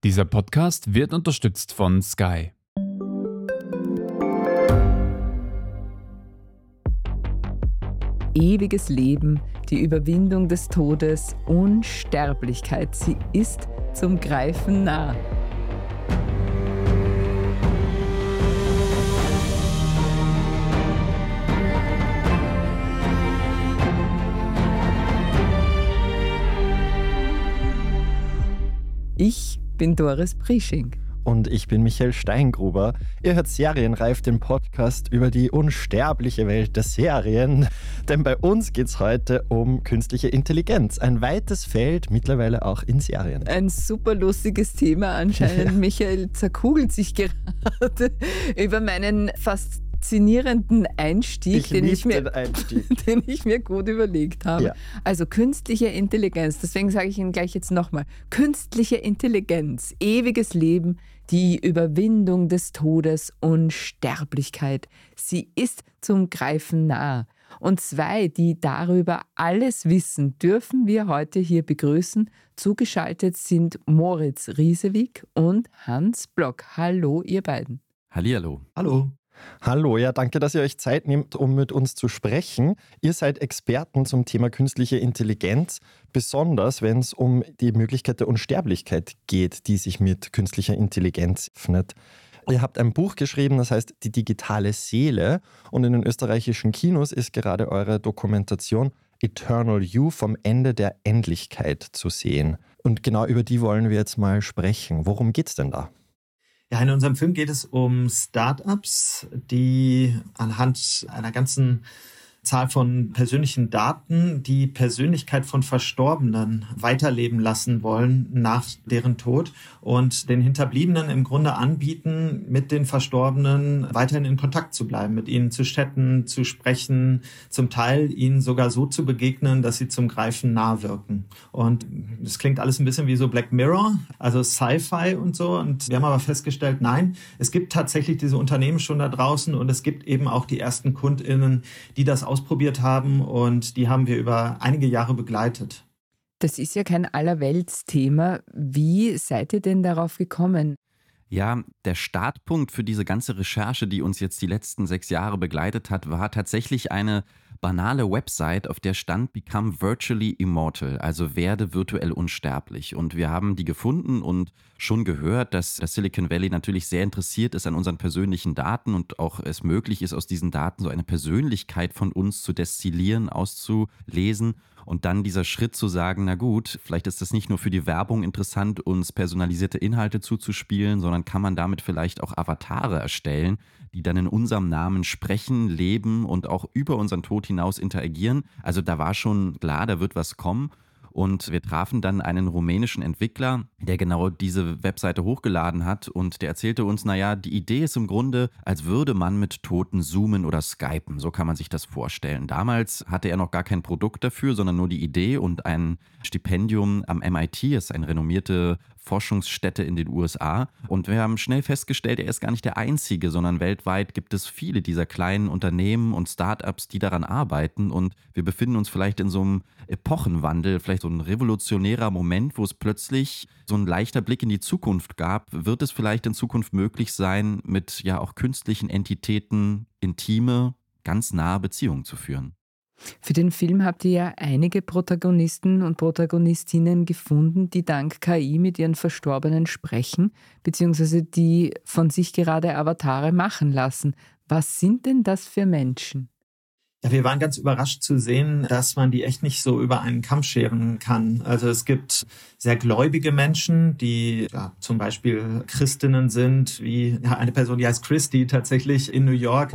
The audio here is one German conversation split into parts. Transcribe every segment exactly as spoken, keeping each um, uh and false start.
Dieser Podcast wird unterstützt von Sky. Ewiges Leben, die Überwindung des Todes, Unsterblichkeit, sie ist zum Greifen nah. Ich bin Doris Priesching. Und ich bin Michael Steingruber. Ihr hört Serienreif, den Podcast über die unsterbliche Welt der Serien. Denn bei uns geht es heute um künstliche Intelligenz. Ein weites Feld, mittlerweile auch in Serien. Ein super lustiges Thema anscheinend. Michael zerkugelt sich gerade über meinen fast faszinierenden Einstieg, ich den, ich mir, den, Einstieg. den ich mir gut überlegt habe. Ja. Also künstliche Intelligenz, deswegen sage ich Ihnen gleich jetzt nochmal. Künstliche Intelligenz, ewiges Leben, die Überwindung des Todes, Unsterblichkeit. Sie ist zum Greifen nah. Und zwei, die darüber alles wissen, dürfen wir heute hier begrüßen. Zugeschaltet sind Moritz Riesewig und Hans Block. Hallo, ihr beiden. Hallihallo. Hallo. Hallo, ja, danke, dass ihr euch Zeit nehmt, um mit uns zu sprechen. Ihr seid Experten zum Thema künstliche Intelligenz, besonders wenn es um die Möglichkeit der Unsterblichkeit geht, die sich mit künstlicher Intelligenz öffnet. Ihr habt ein Buch geschrieben, das heißt Die digitale Seele, und in den österreichischen Kinos ist gerade eure Dokumentation Eternal You vom Ende der Endlichkeit zu sehen. Und genau über die wollen wir jetzt mal sprechen. Worum geht's denn da? Ja, in unserem Film geht es um Startups, die anhand einer ganzen Zahl von persönlichen Daten die Persönlichkeit von Verstorbenen weiterleben lassen wollen nach deren Tod und den Hinterbliebenen im Grunde anbieten, mit den Verstorbenen weiterhin in Kontakt zu bleiben, mit ihnen zu chatten, zu sprechen, zum Teil ihnen sogar so zu begegnen, dass sie zum Greifen nah wirken. Und das klingt alles ein bisschen wie so Black Mirror, also Sci-Fi und so. Und wir haben aber festgestellt, nein, es gibt tatsächlich diese Unternehmen schon da draußen und es gibt eben auch die ersten KundInnen, die das ausprobiert haben, und die haben wir über einige Jahre begleitet. Das ist ja kein Allerweltsthema. Wie seid ihr denn darauf gekommen? Ja, der Startpunkt für diese ganze Recherche, die uns jetzt die letzten sechs Jahre begleitet hat, war tatsächlich eine banale Website, auf der stand Become Virtually Immortal, also werde virtuell unsterblich. Und wir haben die gefunden und schon gehört, dass das Silicon Valley natürlich sehr interessiert ist an unseren persönlichen Daten und auch es möglich ist, aus diesen Daten so eine Persönlichkeit von uns zu destillieren, auszulesen. Und dann dieser Schritt zu sagen, na gut, vielleicht ist das nicht nur für die Werbung interessant, uns personalisierte Inhalte zuzuspielen, sondern kann man damit vielleicht auch Avatare erstellen, die dann in unserem Namen sprechen, leben und auch über unseren Tod hinaus interagieren. Also da war schon klar, da wird was kommen. Und wir trafen dann einen rumänischen Entwickler, der genau diese Webseite hochgeladen hat, und der erzählte uns, naja, die Idee ist im Grunde, als würde man mit Toten zoomen oder skypen. So kann man sich das vorstellen. Damals hatte er noch gar kein Produkt dafür, sondern nur die Idee und ein Stipendium am M I T, das ist eine renommierte Forschungsstätte in den U S A. Und wir haben schnell festgestellt, er ist gar nicht der Einzige, sondern weltweit gibt es viele dieser kleinen Unternehmen und Startups, die daran arbeiten. Und wir befinden uns vielleicht in so einem Epochenwandel, vielleicht so ein revolutionärer Moment, wo es plötzlich so ein leichter Blick in die Zukunft gab. Wird es vielleicht in Zukunft möglich sein, mit ja auch künstlichen Entitäten intime, ganz nahe Beziehungen zu führen? Für den Film habt ihr ja einige Protagonisten und Protagonistinnen gefunden, die dank K I mit ihren Verstorbenen sprechen, beziehungsweise die von sich gerade Avatare machen lassen. Was sind denn das für Menschen? Ja, wir waren ganz überrascht zu sehen, dass man die echt nicht so über einen Kamm scheren kann. Also es gibt sehr gläubige Menschen, die ja, zum Beispiel Christinnen sind, wie ja, eine Person, die heißt Christy tatsächlich in New York.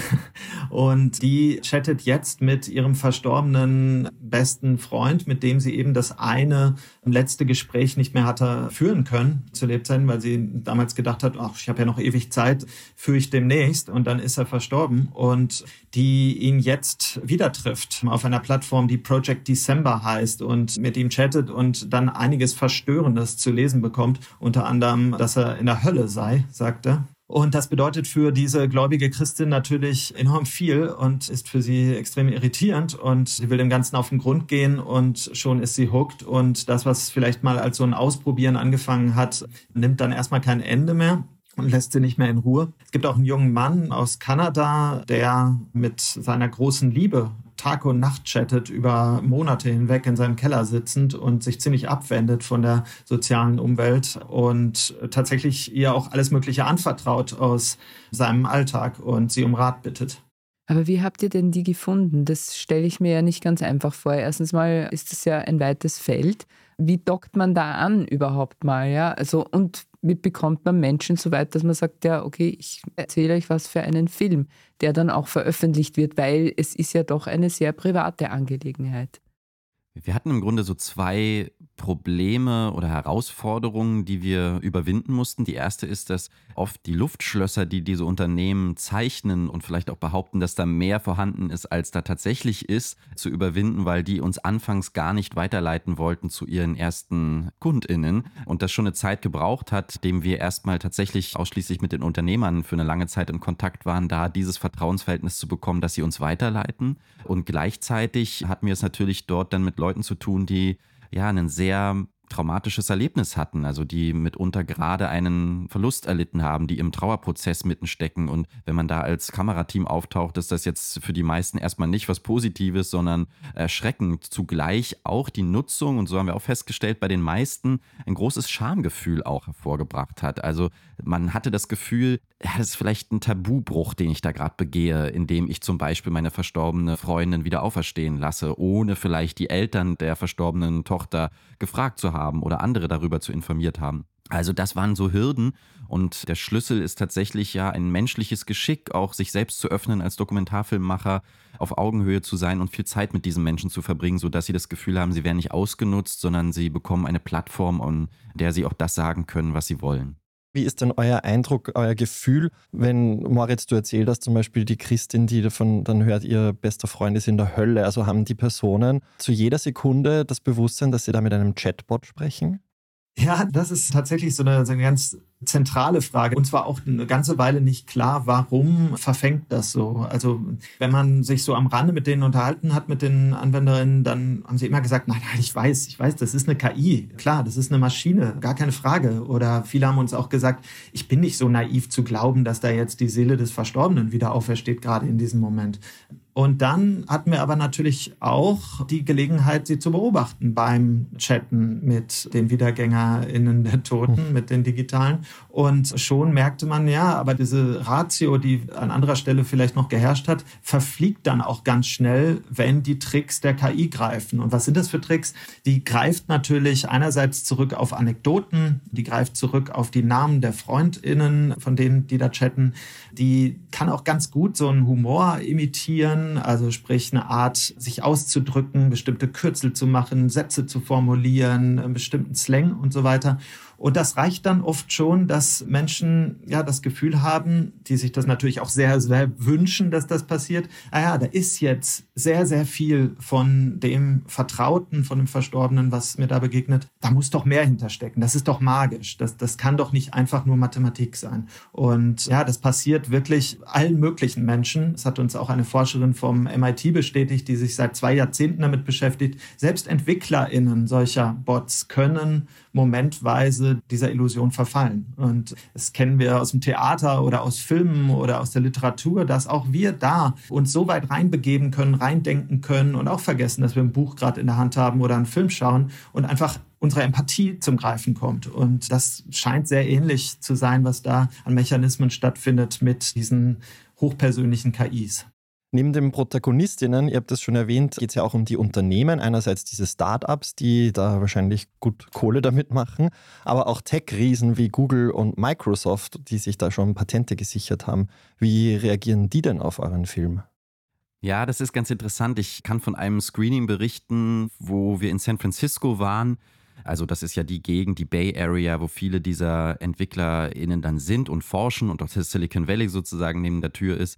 Und die chattet jetzt mit ihrem verstorbenen besten Freund, mit dem sie eben das eine letzte Gespräch nicht mehr hatte führen können zu Lebzeiten, weil sie damals gedacht hat, ach, ich habe ja noch ewig Zeit, führe ich demnächst, und dann ist er verstorben. Und die ihn jetzt wieder trifft auf einer Plattform, die Project December heißt, und mit ihm chattet und dann einiges Verstörendes zu lesen bekommt, unter anderem, dass er in der Hölle sei, sagt er. Und das bedeutet für diese gläubige Christin natürlich enorm viel und ist für sie extrem irritierend. Und sie will dem Ganzen auf den Grund gehen und schon ist sie hooked. Und das, was vielleicht mal als so ein Ausprobieren angefangen hat, nimmt dann erstmal kein Ende mehr und lässt sie nicht mehr in Ruhe. Es gibt auch einen jungen Mann aus Kanada, der mit seiner großen Liebe Tag und Nacht chattet, über Monate hinweg in seinem Keller sitzend und sich ziemlich abwendet von der sozialen Umwelt und tatsächlich ihr auch alles Mögliche anvertraut aus seinem Alltag und sie um Rat bittet. Aber wie habt ihr denn die gefunden? Das stelle ich mir ja nicht ganz einfach vor. Erstens mal ist es ja ein weites Feld. Wie dockt man da an überhaupt mal? Ja? Also, und wie bekommt man Menschen so weit, dass man sagt, ja, okay, ich erzähle euch was für einen Film, der dann auch veröffentlicht wird, weil es ist ja doch eine sehr private Angelegenheit. Wir hatten im Grunde so zwei Probleme oder Herausforderungen, die wir überwinden mussten. Die erste ist, dass oft die Luftschlösser, die diese Unternehmen zeichnen und vielleicht auch behaupten, dass da mehr vorhanden ist, als da tatsächlich ist, zu überwinden, weil die uns anfangs gar nicht weiterleiten wollten zu ihren ersten KundInnen und das schon eine Zeit gebraucht hat, dem wir erstmal tatsächlich ausschließlich mit den Unternehmern für eine lange Zeit in Kontakt waren, da dieses Vertrauensverhältnis zu bekommen, dass sie uns weiterleiten. Und gleichzeitig hatten wir es natürlich dort dann mit Leuten zu tun, die ja ein sehr traumatisches Erlebnis hatten, also die mitunter gerade einen Verlust erlitten haben, die im Trauerprozess mittenstecken. Und wenn man da als Kamerateam auftaucht, ist das jetzt für die meisten erstmal nicht was Positives, sondern erschreckend. Zugleich auch die Nutzung, und so haben wir auch festgestellt, bei den meisten ein großes Schamgefühl auch hervorgebracht hat. Also man hatte das Gefühl, ja, das ist vielleicht ein Tabubruch, den ich da gerade begehe, indem ich zum Beispiel meine verstorbene Freundin wieder auferstehen lasse, ohne vielleicht die Eltern der verstorbenen Tochter gefragt zu haben oder andere darüber zu informiert haben. Also das waren so Hürden und der Schlüssel ist tatsächlich ja ein menschliches Geschick, auch sich selbst zu öffnen als Dokumentarfilmmacher, auf Augenhöhe zu sein und viel Zeit mit diesen Menschen zu verbringen, sodass sie das Gefühl haben, sie werden nicht ausgenutzt, sondern sie bekommen eine Plattform, an der sie auch das sagen können, was sie wollen. Wie ist denn euer Eindruck, euer Gefühl, wenn, Moritz, du erzählt hast, zum Beispiel die Christin, die davon dann hört, ihr bester Freund ist in der Hölle. Also haben die Personen zu jeder Sekunde das Bewusstsein, dass sie da mit einem Chatbot sprechen? Ja, das ist tatsächlich so eine, so eine ganz zentrale Frage. Und zwar auch eine ganze Weile nicht klar, warum verfängt das so? Also wenn man sich so am Rande mit denen unterhalten hat, mit den Anwenderinnen, dann haben sie immer gesagt, nein, nein, ich weiß, ich weiß, das ist eine K I. Klar, das ist eine Maschine, gar keine Frage. Oder viele haben uns auch gesagt, ich bin nicht so naiv zu glauben, dass da jetzt die Seele des Verstorbenen wieder aufersteht, gerade in diesem Moment. Und dann hatten wir aber natürlich auch die Gelegenheit, sie zu beobachten beim Chatten mit den WiedergängerInnen der Toten, mit den Digitalen. Und schon merkte man, ja, aber diese Ratio, die an anderer Stelle vielleicht noch geherrscht hat, verfliegt dann auch ganz schnell, wenn die Tricks der K I greifen. Und was sind das für Tricks? Die greift natürlich einerseits zurück auf Anekdoten, die greift zurück auf die Namen der FreundInnen, von denen, die da chatten. Die kann auch ganz gut so einen Humor imitieren, also sprich eine Art, sich auszudrücken, bestimmte Kürzel zu machen, Sätze zu formulieren, einen bestimmten Slang und so weiter. Und das reicht dann oft schon, dass Menschen ja das Gefühl haben, die sich das natürlich auch sehr, sehr wünschen, dass das passiert. Ah ja, da ist jetzt sehr, sehr viel von dem Vertrauten, von dem Verstorbenen, was mir da begegnet. Da muss doch mehr hinterstecken. Das ist doch magisch. Das, das kann doch nicht einfach nur Mathematik sein. Und ja, das passiert wirklich allen möglichen Menschen. Das hat uns auch eine Forscherin vom M I T bestätigt, die sich seit zwei Jahrzehnten damit beschäftigt. Selbst EntwicklerInnen solcher Bots können momentweise dieser Illusion verfallen. Und das kennen wir aus dem Theater oder aus Filmen oder aus der Literatur, dass auch wir da uns so weit reinbegeben können, reindenken können und auch vergessen, dass wir ein Buch gerade in der Hand haben oder einen Film schauen und einfach unsere Empathie zum Greifen kommt. Und das scheint sehr ähnlich zu sein, was da an Mechanismen stattfindet mit diesen hochpersönlichen K Is. Neben den Protagonistinnen, ihr habt das schon erwähnt, geht es ja auch um die Unternehmen. Einerseits diese Startups, die da wahrscheinlich gut Kohle damit machen, aber auch Tech-Riesen wie Google und Microsoft, die sich da schon Patente gesichert haben. Wie reagieren die denn auf euren Film? Ja, das ist ganz interessant. Ich kann von einem Screening berichten, wo wir in San Francisco waren. Also das ist ja die Gegend, die Bay Area, wo viele dieser EntwicklerInnen dann sind und forschen und auch das Silicon Valley sozusagen neben der Tür ist.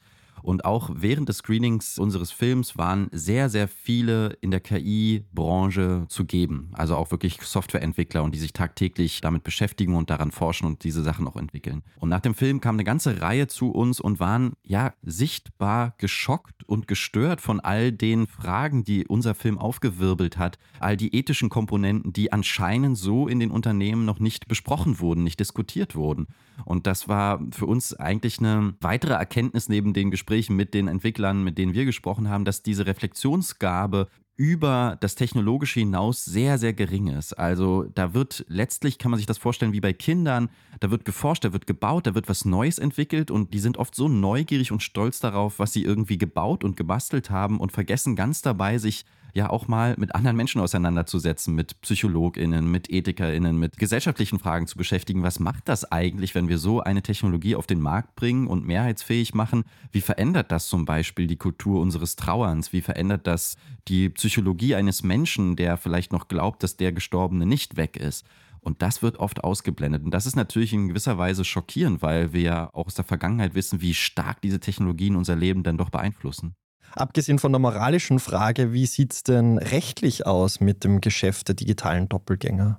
Und auch während des Screenings unseres Films waren sehr, sehr viele in der K I-Branche zu geben. Also auch wirklich Softwareentwickler und die sich tagtäglich damit beschäftigen und daran forschen und diese Sachen auch entwickeln. Und nach dem Film kam eine ganze Reihe zu uns und waren ja sichtbar geschockt und gestört von all den Fragen, die unser Film aufgewirbelt hat. All die ethischen Komponenten, die anscheinend so in den Unternehmen noch nicht besprochen wurden, nicht diskutiert wurden. Und das war für uns eigentlich eine weitere Erkenntnis neben den Gesprächen mit den Entwicklern, mit denen wir gesprochen haben, dass diese Reflexionsgabe über das Technologische hinaus sehr, sehr gering ist. Also da wird letztlich, kann man sich das vorstellen wie bei Kindern, da wird geforscht, da wird gebaut, da wird was Neues entwickelt und die sind oft so neugierig und stolz darauf, was sie irgendwie gebaut und gebastelt haben und vergessen ganz dabei, sich ja auch mal mit anderen Menschen auseinanderzusetzen, mit PsychologInnen, mit EthikerInnen, mit gesellschaftlichen Fragen zu beschäftigen. Was macht das eigentlich, wenn wir so eine Technologie auf den Markt bringen und mehrheitsfähig machen? Wie verändert das zum Beispiel die Kultur unseres Trauerns? Wie verändert das die Psychologie eines Menschen, der vielleicht noch glaubt, dass der Gestorbene nicht weg ist? Und das wird oft ausgeblendet. Und das ist natürlich in gewisser Weise schockierend, weil wir ja auch aus der Vergangenheit wissen, wie stark diese Technologien unser Leben dann doch beeinflussen. Abgesehen von der moralischen Frage, wie sieht es denn rechtlich aus mit dem Geschäft der digitalen Doppelgänger?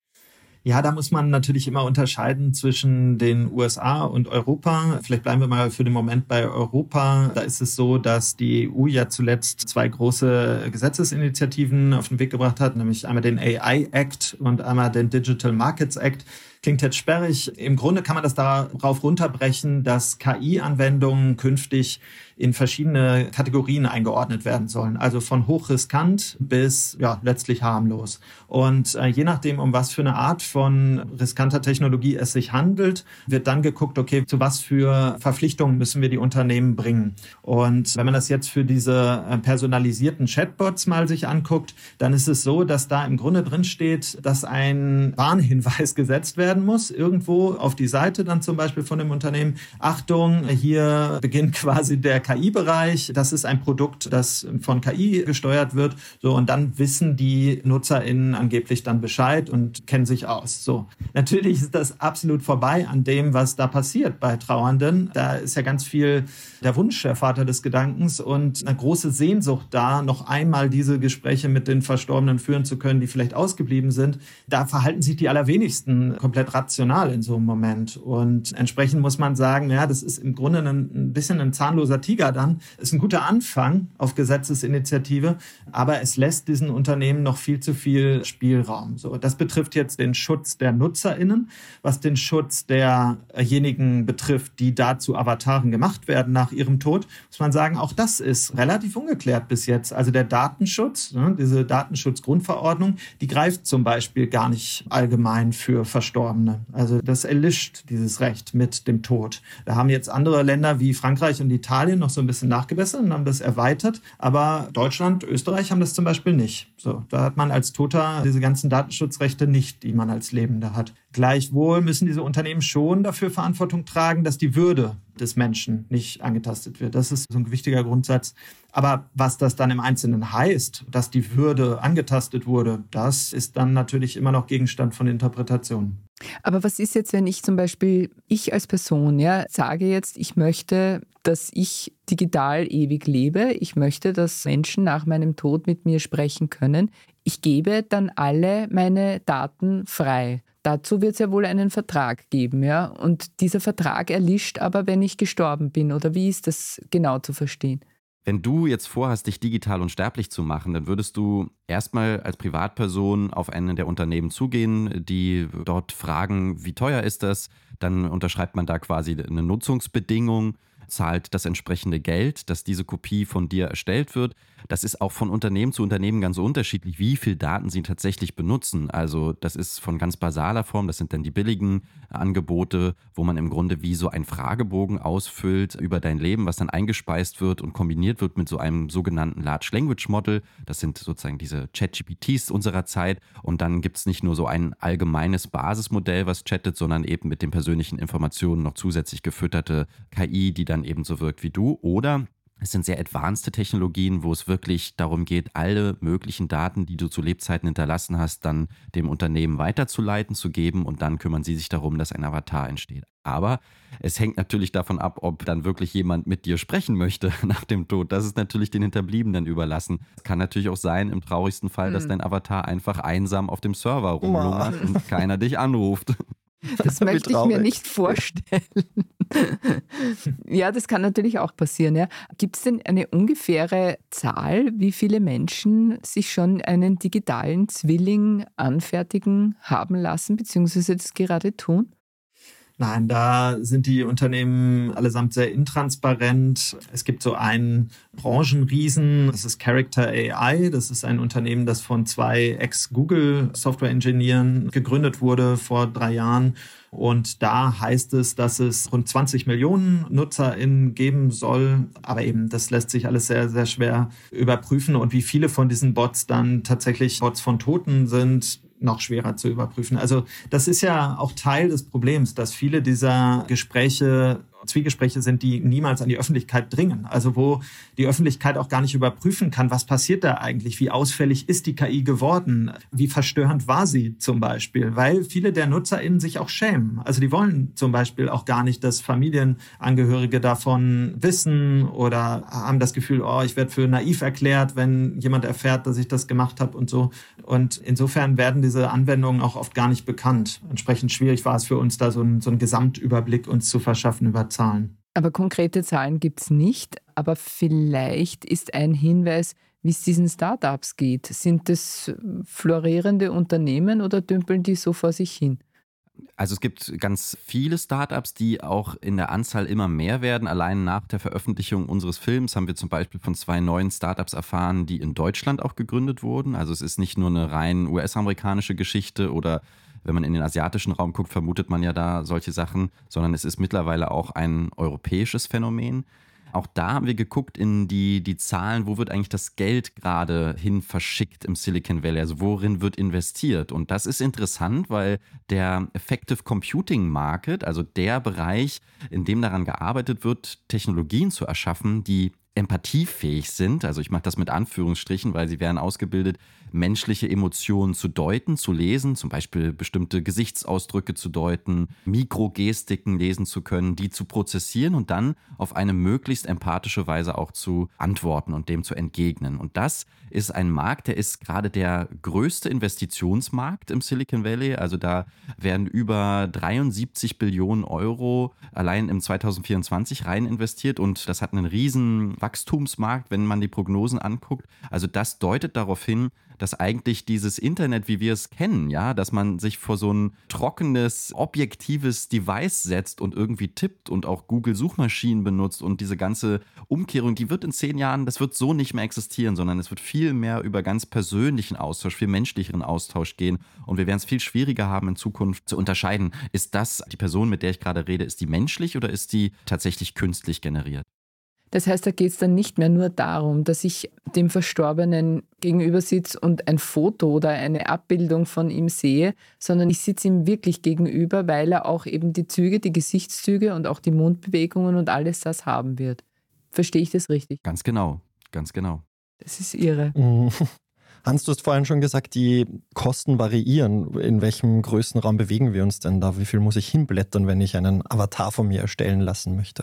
Ja, da muss man natürlich immer unterscheiden zwischen den U S A und Europa. Vielleicht bleiben wir mal für den Moment bei Europa. Da ist es so, dass die E U ja zuletzt zwei große Gesetzesinitiativen auf den Weg gebracht hat, nämlich einmal den A I Act und einmal den Digital Markets Act. Klingt jetzt sperrig. Im Grunde kann man das darauf runterbrechen, dass K I-Anwendungen künftig in verschiedene Kategorien eingeordnet werden sollen. Also von hochriskant bis ja letztlich harmlos. Und äh, je nachdem, um was für eine Art von riskanter Technologie es sich handelt, wird dann geguckt, okay, zu was für Verpflichtungen müssen wir die Unternehmen bringen. Und wenn man das jetzt für diese äh, personalisierten Chatbots mal sich anguckt, dann ist es so, dass da im Grunde drin steht, dass ein Warnhinweis gesetzt werden muss, irgendwo auf die Seite dann zum Beispiel von dem Unternehmen. Achtung, hier beginnt quasi der K I-Bereich. Das ist ein Produkt, das von K I gesteuert wird. So, und dann wissen die NutzerInnen angeblich dann Bescheid und kennen sich aus. So. Natürlich ist das absolut vorbei an dem, was da passiert bei Trauernden. Da ist ja ganz viel der Wunsch, der Vater des Gedankens und eine große Sehnsucht da, noch einmal diese Gespräche mit den Verstorbenen führen zu können, die vielleicht ausgeblieben sind. Da verhalten sich die allerwenigsten komplett rational in so einem Moment. Und entsprechend muss man sagen, ja, das ist im Grunde ein, ein bisschen ein zahnloser Tiger dann. Ist ein guter Anfang auf Gesetzesinitiative, aber es lässt diesen Unternehmen noch viel zu viel Spielraum. So, das betrifft jetzt den Schutz der NutzerInnen. Was den Schutz derjenigen betrifft, die dazu Avataren gemacht werden nach ihrem Tod, muss man sagen, auch das ist relativ ungeklärt bis jetzt. Also der Datenschutz, ne, diese Datenschutzgrundverordnung, die greift zum Beispiel gar nicht allgemein für Verstorbene. Also das erlischt dieses Recht mit dem Tod. Da haben jetzt andere Länder wie Frankreich und Italien noch so ein bisschen nachgebessert und haben das erweitert, aber Deutschland, Österreich haben das zum Beispiel nicht. So, da hat man als Toter diese ganzen Datenschutzrechte nicht, die man als Lebender hat. Gleichwohl müssen diese Unternehmen schon dafür Verantwortung tragen, dass die Würde des Menschen nicht angetastet wird. Das ist so ein wichtiger Grundsatz. Aber was das dann im Einzelnen heißt, dass die Würde angetastet wurde, das ist dann natürlich immer noch Gegenstand von Interpretationen. Aber was ist jetzt, wenn ich zum Beispiel, ich als Person, ja, sage jetzt, ich möchte, dass ich digital ewig lebe. Ich möchte, dass Menschen nach meinem Tod mit mir sprechen können. Ich gebe dann alle meine Daten frei. Dazu wird es ja wohl einen Vertrag geben, ja. Und dieser Vertrag erlischt aber, wenn ich gestorben bin. Oder wie ist das genau zu verstehen? Wenn du jetzt vorhast, dich digital unsterblich zu machen, dann würdest du erstmal als Privatperson auf einen der Unternehmen zugehen, die dort fragen, wie teuer ist das? Dann unterschreibt man da quasi eine Nutzungsbedingung, zahlt das entsprechende Geld, dass diese Kopie von dir erstellt wird. Das ist auch von Unternehmen zu Unternehmen ganz unterschiedlich, wie viel Daten sie tatsächlich benutzen. Also das ist von ganz basaler Form, das sind dann die billigen Angebote, wo man im Grunde wie so einen Fragebogen ausfüllt über dein Leben, was dann eingespeist wird und kombiniert wird mit so einem sogenannten Large Language Model. Das sind sozusagen diese Chat-G P Ts unserer Zeit. Und dann gibt es nicht nur so ein allgemeines Basismodell, was chattet, sondern eben mit den persönlichen Informationen noch zusätzlich gefütterte K I, die dann eben so wirkt wie du. Oder Es sind sehr advanced Technologien, wo es wirklich darum geht, alle möglichen Daten, die du zu Lebzeiten hinterlassen hast, dann dem Unternehmen weiterzuleiten, zu geben und dann kümmern sie sich darum, dass ein Avatar entsteht. Aber es hängt natürlich davon ab, ob dann wirklich jemand mit dir sprechen möchte nach dem Tod. Das ist natürlich den Hinterbliebenen überlassen. Es kann natürlich auch sein, im traurigsten Fall, dass dein Avatar einfach einsam auf dem Server rumlungert und keiner dich anruft. Das möchte ich mir nicht vorstellen. Ja, das kann natürlich auch passieren. Ja. Gibt es denn eine ungefähre Zahl, wie viele Menschen sich schon einen digitalen Zwilling anfertigen haben lassen, beziehungsweise das gerade tun? Nein, da sind die Unternehmen allesamt sehr intransparent. Es gibt so einen Branchenriesen, das ist Character A I. Das ist ein Unternehmen, das von zwei Ex-Google-Software-Ingenieuren gegründet wurde vor drei Jahren. Und da heißt es, dass es rund zwanzig Millionen NutzerInnen geben soll. Aber eben, das lässt sich alles sehr, sehr schwer überprüfen. Und wie viele von diesen Bots dann tatsächlich Bots von Toten sind, noch schwerer zu überprüfen. Also das ist ja auch Teil des Problems, dass viele dieser Gespräche Zwiegespräche sind, die niemals an die Öffentlichkeit dringen. Also wo die Öffentlichkeit auch gar nicht überprüfen kann, was passiert da eigentlich, wie ausfällig ist die K I geworden, wie verstörend war sie zum Beispiel, weil viele der NutzerInnen sich auch schämen. Also die wollen zum Beispiel auch gar nicht, dass Familienangehörige davon wissen oder haben das Gefühl, oh, ich werde für naiv erklärt, wenn jemand erfährt, dass ich das gemacht habe und so. Und insofern werden diese Anwendungen auch oft gar nicht bekannt. Entsprechend schwierig war es für uns, da so einen, so einen Gesamtüberblick uns zu verschaffen über Zahlen. Aber konkrete Zahlen gibt es nicht. Aber vielleicht ist ein Hinweis, wie es diesen Startups geht. Sind das florierende Unternehmen oder dümpeln die so vor sich hin? Also es gibt ganz viele Startups, die auch in der Anzahl immer mehr werden. Allein nach der Veröffentlichung unseres Films haben wir zum Beispiel von zwei neuen Startups erfahren, die in Deutschland auch gegründet wurden. Also es ist nicht nur eine rein U S-amerikanische Geschichte oder wenn man in den asiatischen Raum guckt, vermutet man ja da solche Sachen, sondern es ist mittlerweile auch ein europäisches Phänomen. Auch da haben wir geguckt in die, die Zahlen, wo wird eigentlich das Geld gerade hin verschickt im Silicon Valley, also worin wird investiert. Und das ist interessant, weil der Effective Computing Market, also der Bereich, in dem daran gearbeitet wird, Technologien zu erschaffen, die empathiefähig sind, also ich mache das mit Anführungsstrichen, weil sie werden ausgebildet, menschliche Emotionen zu deuten, zu lesen, zum Beispiel bestimmte Gesichtsausdrücke zu deuten, Mikrogestiken lesen zu können, die zu prozessieren und dann auf eine möglichst empathische Weise auch zu antworten und dem zu entgegnen. Und das ist ein Markt, der ist gerade der größte Investitionsmarkt im Silicon Valley. Also da werden über dreiundsiebzig Billionen Euro allein im zwanzig vierundzwanzig rein investiert und das hat einen riesen Wachstumsmarkt, wenn man die Prognosen anguckt. Also das deutet darauf hin, dass eigentlich dieses Internet, wie wir es kennen, ja, dass man sich vor so ein trockenes, objektives Device setzt und irgendwie tippt und auch Google-Suchmaschinen benutzt und diese ganze Umkehrung, die wird in zehn Jahren, das wird so nicht mehr existieren, sondern es wird viel mehr über ganz persönlichen Austausch, viel menschlicheren Austausch gehen und wir werden es viel schwieriger haben in Zukunft zu unterscheiden, ist das, die Person, mit der ich gerade rede, ist die menschlich oder ist die tatsächlich künstlich generiert? Das heißt, da geht es dann nicht mehr nur darum, dass ich dem Verstorbenen gegenüber sitze und ein Foto oder eine Abbildung von ihm sehe, sondern ich sitze ihm wirklich gegenüber, weil er auch eben die Züge, die Gesichtszüge und auch die Mundbewegungen und alles das haben wird. Verstehe ich das richtig? Ganz genau, ganz genau. Das ist irre. Hans, du hast vorhin schon gesagt, die Kosten variieren. In welchem Größenraum bewegen wir uns denn da? Wie viel muss ich hinblättern, wenn ich einen Avatar von mir erstellen lassen möchte?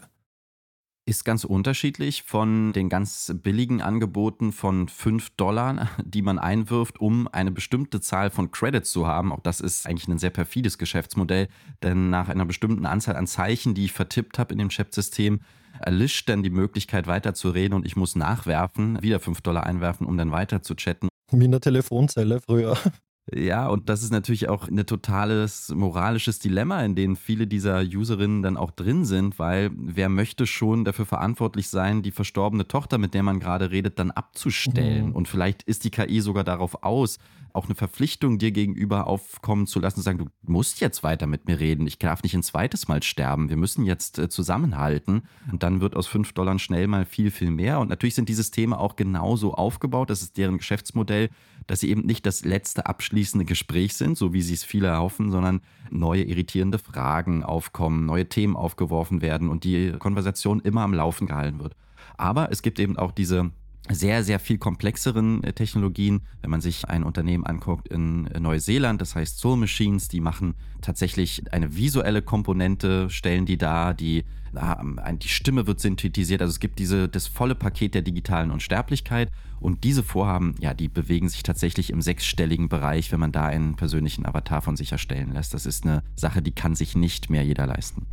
Ist ganz unterschiedlich von den ganz billigen Angeboten von fünf Dollar, die man einwirft, um eine bestimmte Zahl von Credits zu haben. Auch das ist eigentlich ein sehr perfides Geschäftsmodell, denn nach einer bestimmten Anzahl an Zeichen, die ich vertippt habe in dem Chat-System, erlischt dann die Möglichkeit weiterzureden und ich muss nachwerfen, wieder fünf Dollar einwerfen, um dann weiter zu chatten. Wie in der Telefonzelle früher. Ja, und das ist natürlich auch ein totales moralisches Dilemma, in dem viele dieser Userinnen dann auch drin sind, weil wer möchte schon dafür verantwortlich sein, die verstorbene Tochter, mit der man gerade redet, dann abzustellen. Mhm. Und vielleicht ist die K I sogar darauf aus, auch eine Verpflichtung dir gegenüber aufkommen zu lassen, zu sagen, du musst jetzt weiter mit mir reden, ich darf nicht ein zweites Mal sterben, wir müssen jetzt äh, zusammenhalten. Und dann wird aus fünf Dollar schnell mal viel, viel mehr. Und natürlich sind diese Systeme auch genauso aufgebaut, das ist deren Geschäftsmodell, dass sie eben nicht das letzte abschließende Gespräch sind, so wie sie es viele erhoffen, sondern neue irritierende Fragen aufkommen, neue Themen aufgeworfen werden und die Konversation immer am Laufen gehalten wird. Aber es gibt eben auch diese sehr, sehr viel komplexeren äh, Technologien. Wenn man sich ein Unternehmen anguckt in äh, Neuseeland, das heißt Soul Machines, die machen tatsächlich eine visuelle Komponente, stellen die dar, die, äh, die Stimme wird synthetisiert. Also es gibt diese, das volle Paket der digitalen Unsterblichkeit. Und diese Vorhaben, ja, die bewegen sich tatsächlich im sechsstelligen Bereich, wenn man da einen persönlichen Avatar von sich erstellen lässt. Das ist eine Sache, die kann sich nicht mehr jeder leisten.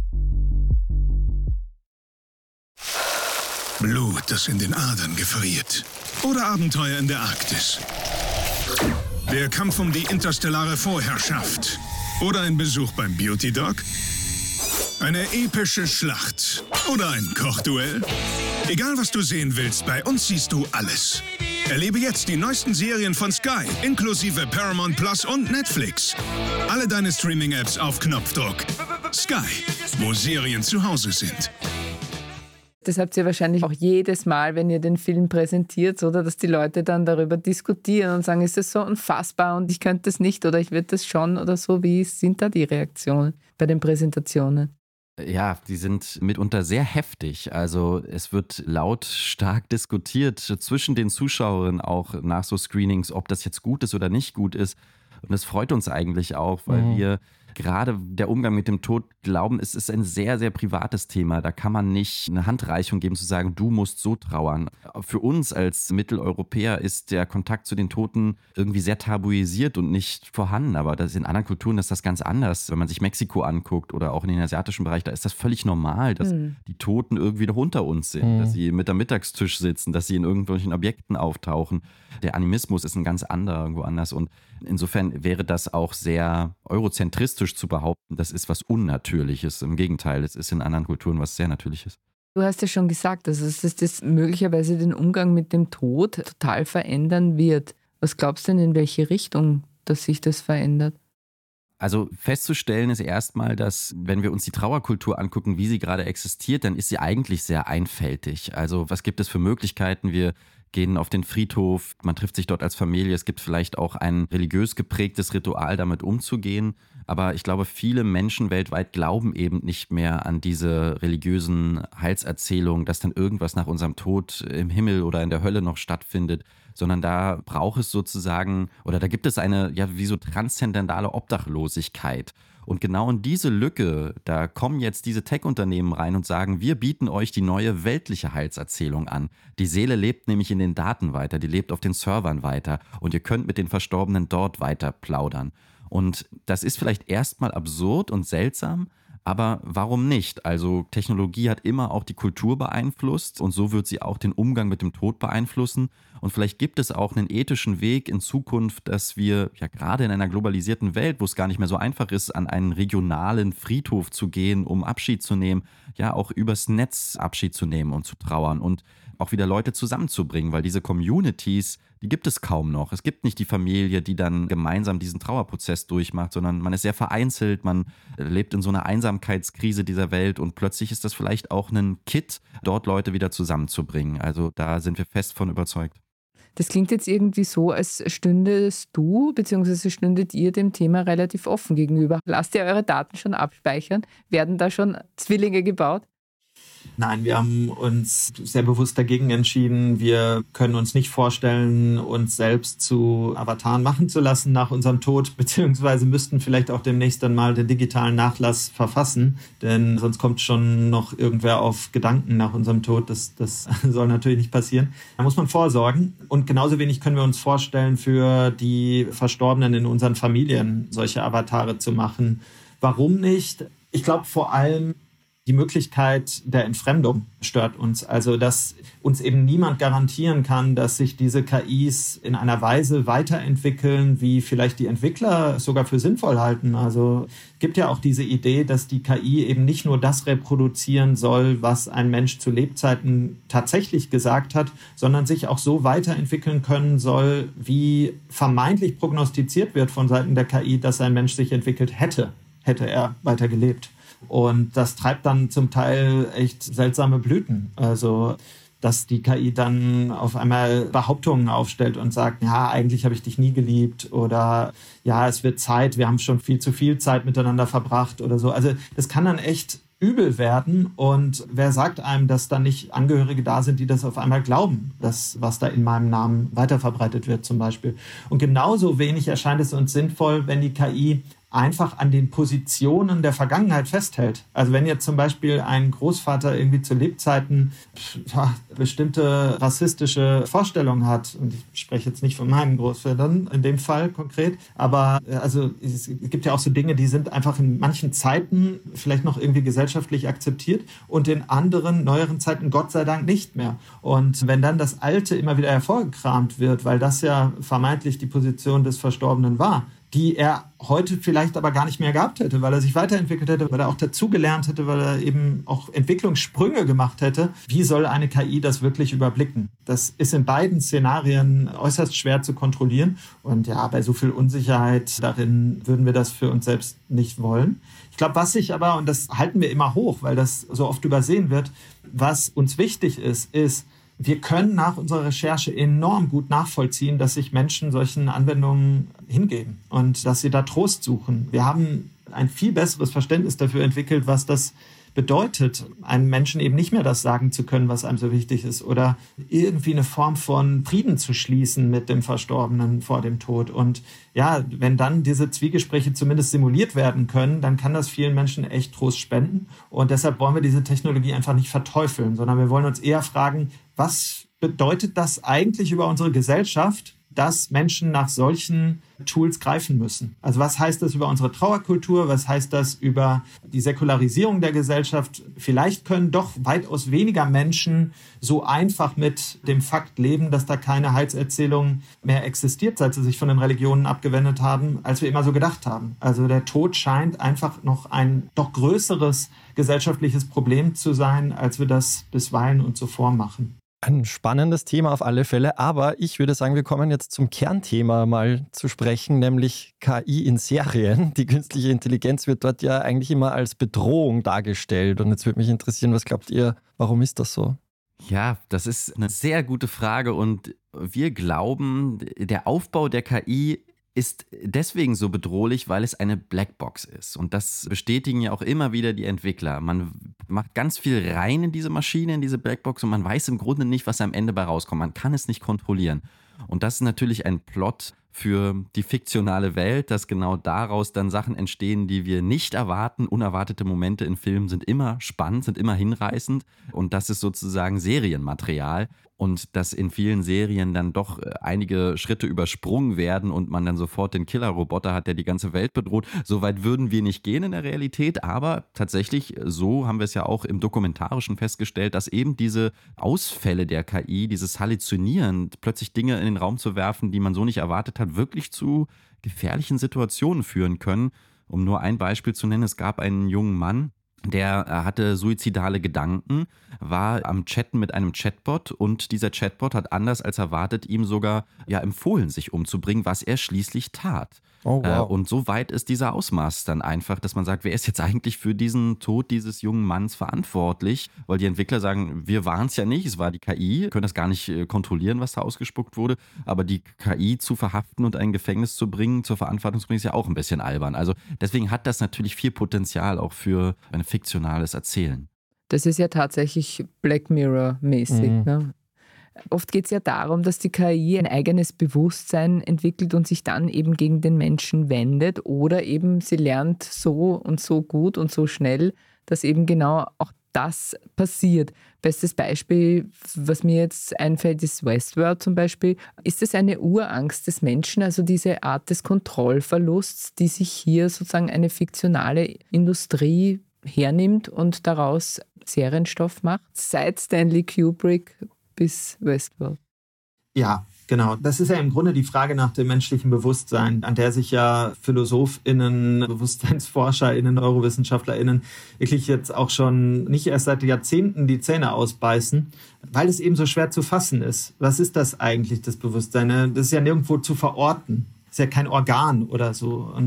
Blut, das in den Adern gefriert. Oder Abenteuer in der Arktis. Der Kampf um die interstellare Vorherrschaft. Oder ein Besuch beim Beauty Dog. Eine epische Schlacht. Oder ein Kochduell. Egal, was du sehen willst, bei uns siehst du alles. Erlebe jetzt die neuesten Serien von Sky, inklusive Paramount Plus und Netflix. Alle deine Streaming-Apps auf Knopfdruck. Sky, wo Serien zu Hause sind. Das habt ihr wahrscheinlich auch jedes Mal, wenn ihr den Film präsentiert, oder dass die Leute dann darüber diskutieren und sagen, ist das so unfassbar und ich könnte das nicht oder ich würde das schon oder so. Wie sind da die Reaktionen bei den Präsentationen? Ja, die sind mitunter sehr heftig. Also es wird lautstark diskutiert zwischen den Zuschauerinnen auch nach so Screenings, ob das jetzt gut ist oder nicht gut ist. Und das freut uns eigentlich auch, weil mhm. wir gerade der Umgang mit dem Tod glauben, es ist ein sehr, sehr privates Thema. Da kann man nicht eine Handreichung geben, zu sagen, du musst so trauern. Für uns als Mitteleuropäer ist der Kontakt zu den Toten irgendwie sehr tabuisiert und nicht vorhanden. Aber das in anderen Kulturen ist das ganz anders. Wenn man sich Mexiko anguckt oder auch in den asiatischen Bereich, da ist das völlig normal, dass mhm. die Toten irgendwie noch unter uns sind, mhm. dass sie mit am Mittagstisch sitzen, dass sie in irgendwelchen Objekten auftauchen. Der Animismus ist ein ganz anderer irgendwo anders. Und insofern wäre das auch sehr eurozentristisch zu behaupten, das ist was Unnatürliches. Im Gegenteil, es ist in anderen Kulturen was sehr Natürliches. Du hast ja schon gesagt, also dass das möglicherweise den Umgang mit dem Tod total verändern wird. Was glaubst du denn, in welche Richtung, dass sich das verändert? Also festzustellen ist erstmal, dass, wenn wir uns die Trauerkultur angucken, wie sie gerade existiert, dann ist sie eigentlich sehr einfältig. Also was gibt es für Möglichkeiten? Wir gehen auf den Friedhof, man trifft sich dort als Familie. Es gibt vielleicht auch ein religiös geprägtes Ritual, damit umzugehen. Aber ich glaube, viele Menschen weltweit glauben eben nicht mehr an diese religiösen Heilserzählungen, dass dann irgendwas nach unserem Tod im Himmel oder in der Hölle noch stattfindet, sondern da braucht es sozusagen, oder da gibt es eine, ja, wie so transzendentale Obdachlosigkeit. Und genau in diese Lücke, da kommen jetzt diese Tech-Unternehmen rein und sagen, wir bieten euch die neue weltliche Heilserzählung an. Die Seele lebt nämlich in den Daten weiter, die lebt auf den Servern weiter und ihr könnt mit den Verstorbenen dort weiter plaudern. Und das ist vielleicht erstmal absurd und seltsam, aber warum nicht? Also Technologie hat immer auch die Kultur beeinflusst und so wird sie auch den Umgang mit dem Tod beeinflussen. Und vielleicht gibt es auch einen ethischen Weg in Zukunft, dass wir ja gerade in einer globalisierten Welt, wo es gar nicht mehr so einfach ist, an einen regionalen Friedhof zu gehen, um Abschied zu nehmen, ja auch übers Netz Abschied zu nehmen und zu trauern und auch wieder Leute zusammenzubringen, weil diese Communities, die gibt es kaum noch. Es gibt nicht die Familie, die dann gemeinsam diesen Trauerprozess durchmacht, sondern man ist sehr vereinzelt, man lebt in so einer Einsamkeitskrise dieser Welt und plötzlich ist das vielleicht auch ein Kit, dort Leute wieder zusammenzubringen. Also da sind wir fest von überzeugt. Das klingt jetzt irgendwie so, als stündest du bzw. stündet ihr dem Thema relativ offen gegenüber. Lasst ihr eure Daten schon abspeichern? Werden da schon Zwillinge gebaut? Nein, wir haben uns sehr bewusst dagegen entschieden. Wir können uns nicht vorstellen, uns selbst zu Avataren machen zu lassen nach unserem Tod, beziehungsweise müssten vielleicht auch demnächst dann mal den digitalen Nachlass verfassen, denn sonst kommt schon noch irgendwer auf Gedanken nach unserem Tod. Das, das soll natürlich nicht passieren. Da muss man vorsorgen und genauso wenig können wir uns vorstellen, für die Verstorbenen in unseren Familien solche Avatare zu machen. Warum nicht? Ich glaube vor allem, die Möglichkeit der Entfremdung stört uns. Also, dass uns eben niemand garantieren kann, dass sich diese K Is in einer Weise weiterentwickeln, wie vielleicht die Entwickler sogar für sinnvoll halten. Also, es gibt ja auch diese Idee, dass die K I eben nicht nur das reproduzieren soll, was ein Mensch zu Lebzeiten tatsächlich gesagt hat, sondern sich auch so weiterentwickeln können soll, wie vermeintlich prognostiziert wird von Seiten der K I, dass ein Mensch sich entwickelt hätte, hätte er weiter gelebt. Und das treibt dann zum Teil echt seltsame Blüten. Also dass die K I dann auf einmal Behauptungen aufstellt und sagt, ja, eigentlich habe ich dich nie geliebt oder ja, es wird Zeit, wir haben schon viel zu viel Zeit miteinander verbracht oder so. Also das kann dann echt übel werden und wer sagt einem, dass da nicht Angehörige da sind, die das auf einmal glauben, dass was da in meinem Namen weiterverbreitet wird zum Beispiel. Und genauso wenig erscheint es uns sinnvoll, wenn die K I einfach an den Positionen der Vergangenheit festhält. Also wenn jetzt zum Beispiel ein Großvater irgendwie zu Lebzeiten ja, bestimmte rassistische Vorstellungen hat, und ich spreche jetzt nicht von meinen Großvätern in dem Fall konkret, aber also es gibt ja auch so Dinge, die sind einfach in manchen Zeiten vielleicht noch irgendwie gesellschaftlich akzeptiert und in anderen, neueren Zeiten Gott sei Dank nicht mehr. Und wenn dann das Alte immer wieder hervorgekramt wird, weil das ja vermeintlich die Position des Verstorbenen war, die er heute vielleicht aber gar nicht mehr gehabt hätte, weil er sich weiterentwickelt hätte, weil er auch dazugelernt hätte, weil er eben auch Entwicklungssprünge gemacht hätte. Wie soll eine K I das wirklich überblicken? Das ist in beiden Szenarien äußerst schwer zu kontrollieren. Und ja, bei so viel Unsicherheit darin würden wir das für uns selbst nicht wollen. Ich glaube, was sich aber, und das halten wir immer hoch, weil das so oft übersehen wird, was uns wichtig ist, ist, wir können nach unserer Recherche enorm gut nachvollziehen, dass sich Menschen solchen Anwendungen hingeben und dass sie da Trost suchen. Wir haben ein viel besseres Verständnis dafür entwickelt, was das bedeutet, einem Menschen eben nicht mehr das sagen zu können, was einem so wichtig ist oder irgendwie eine Form von Frieden zu schließen mit dem Verstorbenen vor dem Tod. Und ja, wenn dann diese Zwiegespräche zumindest simuliert werden können, dann kann das vielen Menschen echt Trost spenden. Und deshalb wollen wir diese Technologie einfach nicht verteufeln, sondern wir wollen uns eher fragen, was bedeutet das eigentlich über unsere Gesellschaft, dass Menschen nach solchen Tools greifen müssen? Also was heißt das über unsere Trauerkultur? Was heißt das über die Säkularisierung der Gesellschaft? Vielleicht können doch weitaus weniger Menschen so einfach mit dem Fakt leben, dass da keine Heilserzählung mehr existiert, seit sie sich von den Religionen abgewendet haben, als wir immer so gedacht haben. Also der Tod scheint einfach noch ein doch größeres gesellschaftliches Problem zu sein, als wir das bisweilen uns so vormachen. Ein spannendes Thema auf alle Fälle, aber ich würde sagen, wir kommen jetzt zum Kernthema mal zu sprechen, nämlich K I in Serien. Die künstliche Intelligenz wird dort ja eigentlich immer als Bedrohung dargestellt und jetzt würde mich interessieren, was glaubt ihr, warum ist das so? Ja, das ist eine sehr gute Frage und wir glauben, der Aufbau der K I ist deswegen so bedrohlich, weil es eine Blackbox ist. Und das bestätigen ja auch immer wieder die Entwickler. Man macht ganz viel rein in diese Maschine, in diese Blackbox und man weiß im Grunde nicht, was am Ende bei rauskommt. Man kann es nicht kontrollieren. Und das ist natürlich ein Plot für die fiktionale Welt, dass genau daraus dann Sachen entstehen, die wir nicht erwarten. Unerwartete Momente in Filmen sind immer spannend, sind immer hinreißend und das ist sozusagen Serienmaterial. Und dass in vielen Serien dann doch einige Schritte übersprungen werden und man dann sofort den Killer-Roboter hat, der die ganze Welt bedroht. So weit würden wir nicht gehen in der Realität, aber tatsächlich, so haben wir es ja auch im Dokumentarischen festgestellt, dass eben diese Ausfälle der K I, dieses Halluzinieren, plötzlich Dinge in den Raum zu werfen, die man so nicht erwartet hat, wirklich zu gefährlichen Situationen führen können. Um nur ein Beispiel zu nennen, es gab einen jungen Mann, der hatte suizidale Gedanken, war am Chatten mit einem Chatbot und dieser Chatbot hat anders als erwartet ihm sogar ja empfohlen, sich umzubringen, was er schließlich tat. Oh, wow. Und so weit ist dieser Ausmaß dann einfach, dass man sagt, wer ist jetzt eigentlich für diesen Tod dieses jungen Manns verantwortlich? Weil die Entwickler sagen, wir waren es ja nicht, es war die K I, können das gar nicht kontrollieren, was da ausgespuckt wurde, aber die K I zu verhaften und ein Gefängnis zu bringen, zur Verantwortung zu bringen, ist ja auch ein bisschen albern. Also deswegen hat das natürlich viel Potenzial auch für ein fiktionales Erzählen. Das ist ja tatsächlich Black Mirror-mäßig. Mhm. Ne? Oft geht es ja darum, dass die K I ein eigenes Bewusstsein entwickelt und sich dann eben gegen den Menschen wendet oder eben sie lernt so und so gut und so schnell, dass eben genau auch das passiert. Bestes Beispiel, was mir jetzt einfällt, ist Westworld zum Beispiel. Ist es eine Urangst des Menschen, also diese Art des Kontrollverlusts, die sich hier sozusagen eine fiktionale Industrie hernimmt und daraus Serienstoff macht, seit Stanley Kubrick bis Westworld? Ja, genau. Das ist ja im Grunde die Frage nach dem menschlichen Bewusstsein, an der sich ja PhilosophInnen, BewusstseinsforscherInnen, NeurowissenschaftlerInnen wirklich jetzt auch schon nicht erst seit Jahrzehnten die Zähne ausbeißen, weil es eben so schwer zu fassen ist. Was ist das eigentlich, das Bewusstsein? Das ist ja nirgendwo zu verorten. Das ist ja kein Organ oder so. Und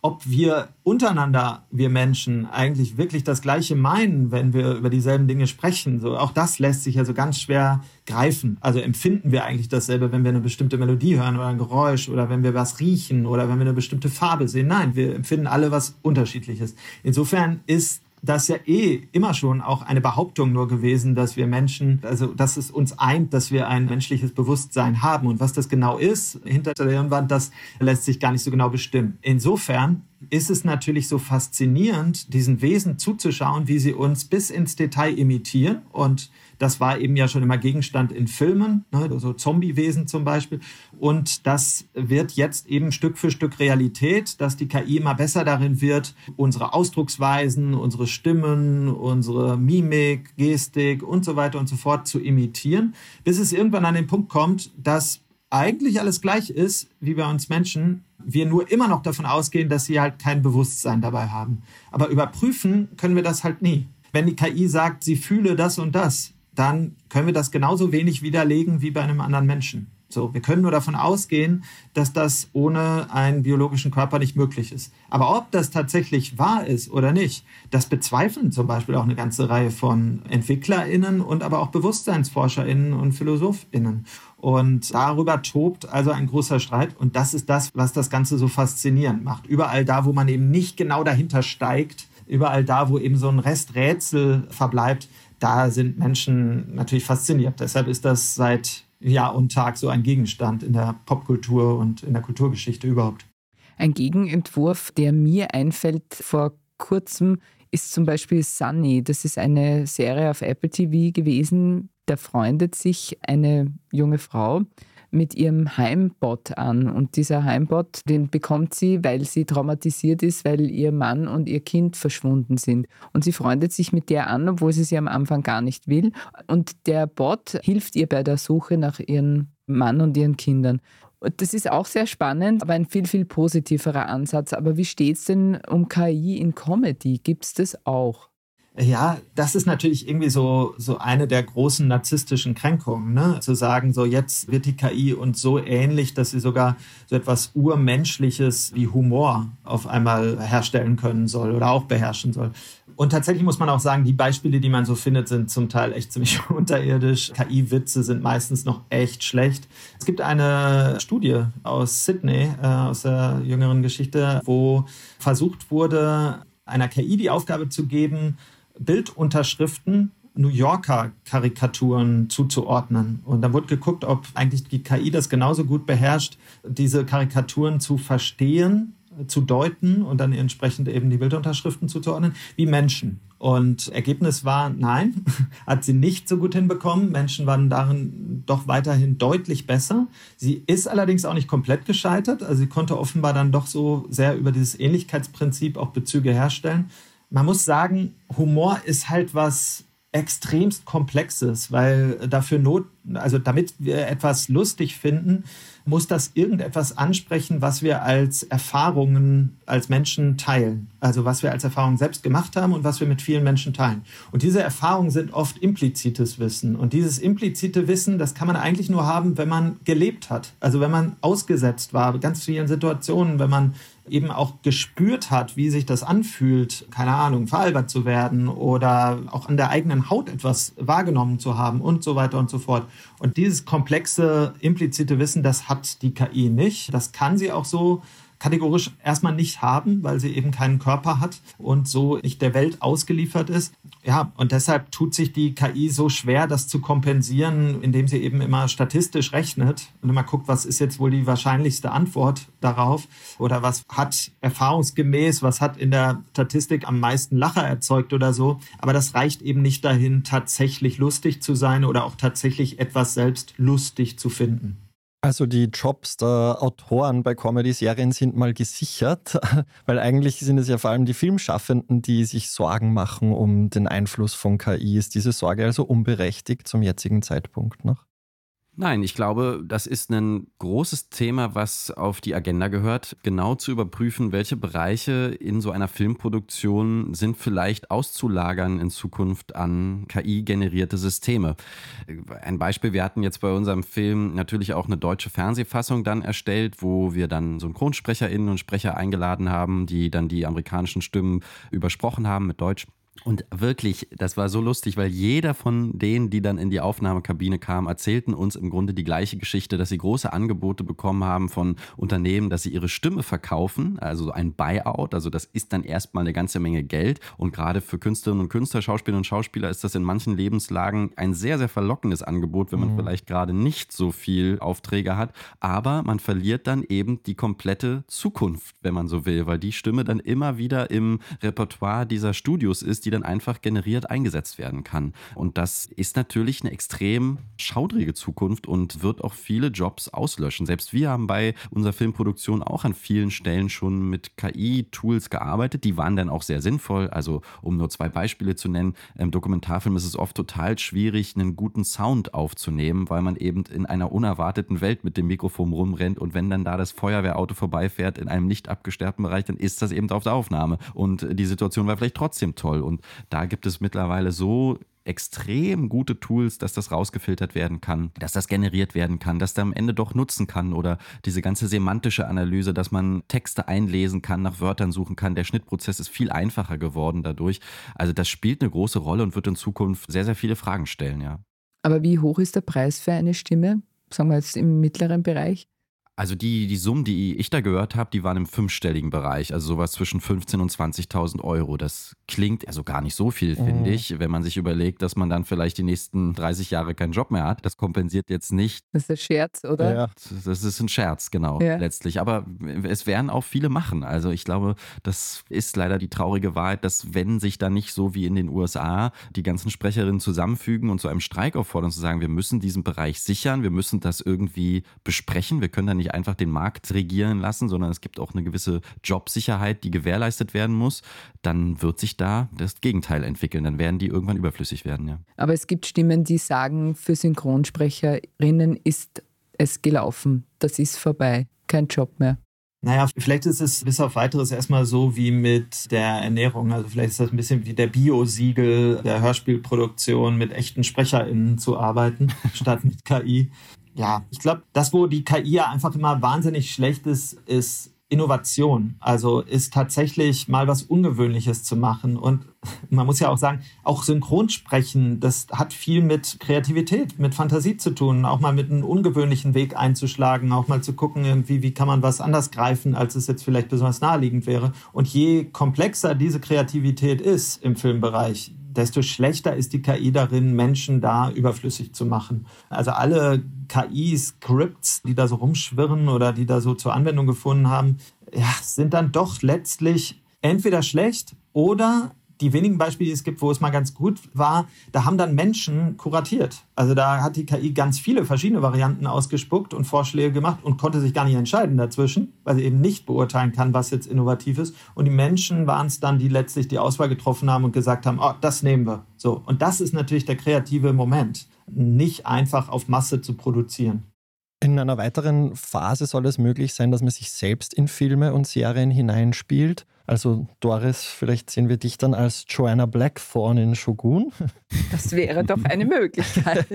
ob wir untereinander, wir Menschen, eigentlich wirklich das Gleiche meinen, wenn wir über dieselben Dinge sprechen. So, auch das lässt sich ja so ganz schwer greifen. Also empfinden wir eigentlich dasselbe, wenn wir eine bestimmte Melodie hören oder ein Geräusch oder wenn wir was riechen oder wenn wir eine bestimmte Farbe sehen. Nein, wir empfinden alle was Unterschiedliches. Insofern ist das ja eh immer schon auch eine Behauptung nur gewesen, dass wir Menschen, also dass es uns eint, dass wir ein menschliches Bewusstsein haben. Und was das genau ist, hinter der Hirnwand, das lässt sich gar nicht so genau bestimmen. Insofern ist es natürlich so faszinierend, diesen Wesen zuzuschauen, wie sie uns bis ins Detail imitieren. Und das war eben ja schon immer Gegenstand in Filmen, ne, so Zombie-Wesen zum Beispiel. Und das wird jetzt eben Stück für Stück Realität, dass die K I immer besser darin wird, unsere Ausdrucksweisen, unsere Stimmen, unsere Mimik, Gestik und so weiter und so fort zu imitieren, bis es irgendwann an den Punkt kommt, dass eigentlich alles gleich ist wie bei uns Menschen, wir nur immer noch davon ausgehen, dass sie halt kein Bewusstsein dabei haben. Aber überprüfen können wir das halt nie. Wenn die K I sagt, sie fühle das und das, dann können wir das genauso wenig widerlegen wie bei einem anderen Menschen. So, wir können nur davon ausgehen, dass das ohne einen biologischen Körper nicht möglich ist. Aber ob das tatsächlich wahr ist oder nicht, das bezweifeln zum Beispiel auch eine ganze Reihe von EntwicklerInnen und aber auch BewusstseinsforscherInnen und PhilosophInnen. Und darüber tobt also ein großer Streit. Und das ist das, was das Ganze so faszinierend macht. Überall da, wo man eben nicht genau dahinter steigt, überall da, wo eben so ein Resträtsel verbleibt, da sind Menschen natürlich fasziniert. Deshalb ist das seit Jahr und Tag so ein Gegenstand in der Popkultur und in der Kulturgeschichte überhaupt. Ein Gegenentwurf, der mir einfällt vor kurzem, ist zum Beispiel Sunny. Das ist eine Serie auf Apple T V gewesen. Da freundet sich eine junge Frau mit ihrem Heimbot an. Und dieser Heimbot, den bekommt sie, weil sie traumatisiert ist, weil ihr Mann und ihr Kind verschwunden sind. Und sie freundet sich mit der an, obwohl sie sie am Anfang gar nicht will. Und der Bot hilft ihr bei der Suche nach ihrem Mann und ihren Kindern. Und das ist auch sehr spannend, aber ein viel, viel positiverer Ansatz. Aber wie steht es denn um K I in Comedy? Gibt es das auch? Ja, das ist natürlich irgendwie so, so eine der großen narzisstischen Kränkungen, ne? Zu sagen, so jetzt wird die K I uns so ähnlich, dass sie sogar so etwas Urmenschliches wie Humor auf einmal herstellen können soll oder auch beherrschen soll. Und tatsächlich muss man auch sagen, die Beispiele, die man so findet, sind zum Teil echt ziemlich unterirdisch. K I-Witze sind meistens noch echt schlecht. Es gibt eine Studie aus Sydney, äh, aus der jüngeren Geschichte, wo versucht wurde, einer K I die Aufgabe zu geben, Bildunterschriften New Yorker Karikaturen zuzuordnen. Und dann wurde geguckt, ob eigentlich die K I das genauso gut beherrscht, diese Karikaturen zu verstehen, zu deuten und dann entsprechend eben die Bildunterschriften zuzuordnen, wie Menschen. Und Ergebnis war, nein, hat sie nicht so gut hinbekommen. Menschen waren darin doch weiterhin deutlich besser. Sie ist allerdings auch nicht komplett gescheitert. Also sie konnte offenbar dann doch so sehr über dieses Ähnlichkeitsprinzip auch Bezüge herstellen. Man muss sagen, Humor ist halt was extremst Komplexes, weil dafür not, also damit wir etwas lustig finden, muss das irgendetwas ansprechen, was wir als Erfahrungen als Menschen teilen. Also was wir als Erfahrungen selbst gemacht haben und was wir mit vielen Menschen teilen. Und diese Erfahrungen sind oft implizites Wissen. Und dieses implizite Wissen, das kann man eigentlich nur haben, wenn man gelebt hat. Also wenn man ausgesetzt war, ganz vielen Situationen, wenn man eben auch gespürt hat, wie sich das anfühlt, keine Ahnung, veralbert zu werden oder auch an der eigenen Haut etwas wahrgenommen zu haben und so weiter und so fort. Und dieses komplexe, implizite Wissen, das hat die K I nicht. Das kann sie auch so kategorisch erstmal nicht haben, weil sie eben keinen Körper hat und so nicht der Welt ausgeliefert ist. Ja, und deshalb tut sich die K I so schwer, das zu kompensieren, indem sie eben immer statistisch rechnet und immer guckt, was ist jetzt wohl die wahrscheinlichste Antwort darauf oder was hat erfahrungsgemäß, was hat in der Statistik am meisten Lacher erzeugt oder so. Aber das reicht eben nicht dahin, tatsächlich lustig zu sein oder auch tatsächlich etwas selbst lustig zu finden. Also die Jobs der Autoren bei Comedy-Serien sind mal gesichert, weil eigentlich sind es ja vor allem die Filmschaffenden, die sich Sorgen machen um den Einfluss von K I. Ist diese Sorge also unberechtigt zum jetzigen Zeitpunkt noch? Nein, ich glaube, das ist ein großes Thema, was auf die Agenda gehört, genau zu überprüfen, welche Bereiche in so einer Filmproduktion sind vielleicht auszulagern in Zukunft an K I-generierte Systeme. Ein Beispiel, wir hatten jetzt bei unserem Film natürlich auch eine deutsche Fernsehfassung dann erstellt, wo wir dann SynchronsprecherInnen und Sprecher eingeladen haben, die dann die amerikanischen Stimmen übersprochen haben mit Deutsch. Und wirklich, das war so lustig, weil jeder von denen, die dann in die Aufnahmekabine kamen, erzählten uns im Grunde die gleiche Geschichte, dass sie große Angebote bekommen haben von Unternehmen, dass sie ihre Stimme verkaufen, also ein Buyout, also das ist dann erstmal eine ganze Menge Geld. Und gerade für Künstlerinnen und Künstler, Schauspielerinnen und Schauspieler ist das in manchen Lebenslagen ein sehr, sehr verlockendes Angebot, wenn man mhm. vielleicht gerade nicht so viel Aufträge hat. Aber man verliert dann eben die komplette Zukunft, wenn man so will, weil die Stimme dann immer wieder im Repertoire dieser Studios ist, die dann einfach generiert eingesetzt werden kann. Und das ist natürlich eine extrem schaudrige Zukunft und wird auch viele Jobs auslöschen. Selbst wir haben bei unserer Filmproduktion auch an vielen Stellen schon mit K I-Tools gearbeitet. Die waren dann auch sehr sinnvoll. Also um nur zwei Beispiele zu nennen, im Dokumentarfilm ist es oft total schwierig, einen guten Sound aufzunehmen, weil man eben in einer unerwarteten Welt mit dem Mikrofon rumrennt und wenn dann da das Feuerwehrauto vorbeifährt in einem nicht abgesperrten Bereich, dann ist das eben auf der Aufnahme. Und die Situation war vielleicht trotzdem toll. Und da gibt es mittlerweile so extrem gute Tools, dass das rausgefiltert werden kann, dass das generiert werden kann, dass der am Ende doch nutzen kann oder diese ganze semantische Analyse, dass man Texte einlesen kann, nach Wörtern suchen kann. Der Schnittprozess ist viel einfacher geworden dadurch. Also das spielt eine große Rolle und wird in Zukunft sehr, sehr viele Fragen stellen, ja. Aber wie hoch ist der Preis für eine Stimme? Sagen wir jetzt im mittleren Bereich? Also die, die Summen, die ich da gehört habe, die waren im fünfstelligen Bereich, also sowas zwischen fünfzehntausend und zwanzigtausend Euro. Das klingt also gar nicht so viel, finde Mhm. ich, wenn man sich überlegt, dass man dann vielleicht die nächsten dreißig Jahre keinen Job mehr hat. Das kompensiert jetzt nicht. Das ist ein Scherz, oder? Ja. Das ist ein Scherz, genau, Ja. letztlich. Aber es werden auch viele machen. Also ich glaube, das ist leider die traurige Wahrheit, dass wenn sich da nicht so wie in den U S A die ganzen Sprecherinnen zusammenfügen und zu einem Streik auffordern, zu sagen, wir müssen diesen Bereich sichern, wir müssen das irgendwie besprechen, wir können da nicht einfach den Markt regieren lassen, sondern es gibt auch eine gewisse Jobsicherheit, die gewährleistet werden muss, dann wird sich da das Gegenteil entwickeln. Dann werden die irgendwann überflüssig werden, ja. Aber es gibt Stimmen, die sagen, für Synchronsprecherinnen ist es gelaufen. Das ist vorbei. Kein Job mehr. Naja, vielleicht ist es bis auf Weiteres erstmal so wie mit der Ernährung. Also vielleicht ist das ein bisschen wie der Bio-Siegel der Hörspielproduktion, mit echten SprecherInnen zu arbeiten, statt mit K I. Ja, ich glaube, das, wo die K I ja einfach immer wahnsinnig schlecht ist, ist Innovation. Also ist tatsächlich mal was Ungewöhnliches zu machen. Und man muss ja auch sagen, auch Synchronsprechen, das hat viel mit Kreativität, mit Fantasie zu tun. Auch mal mit einem ungewöhnlichen Weg einzuschlagen, auch mal zu gucken, irgendwie, wie kann man was anders greifen, als es jetzt vielleicht besonders naheliegend wäre. Und je komplexer diese Kreativität ist im Filmbereich, desto schlechter ist die K I darin, Menschen da überflüssig zu machen. Also alle K I-Scripts, die da so rumschwirren oder die da so zur Anwendung gefunden haben, ja, sind dann doch letztlich entweder schlecht oder die wenigen Beispiele, die es gibt, wo es mal ganz gut war, da haben dann Menschen kuratiert. Also da hat die K I ganz viele verschiedene Varianten ausgespuckt und Vorschläge gemacht und konnte sich gar nicht entscheiden dazwischen, weil sie eben nicht beurteilen kann, was jetzt innovativ ist. Und die Menschen waren es dann, die letztlich die Auswahl getroffen haben und gesagt haben, oh, das nehmen wir. So. Und das ist natürlich der kreative Moment, nicht einfach auf Masse zu produzieren. In einer weiteren Phase soll es möglich sein, dass man sich selbst in Filme und Serien hineinspielt. Also Doris, vielleicht sehen wir dich dann als Joanna Blackthorne in Shogun. Das wäre doch eine Möglichkeit.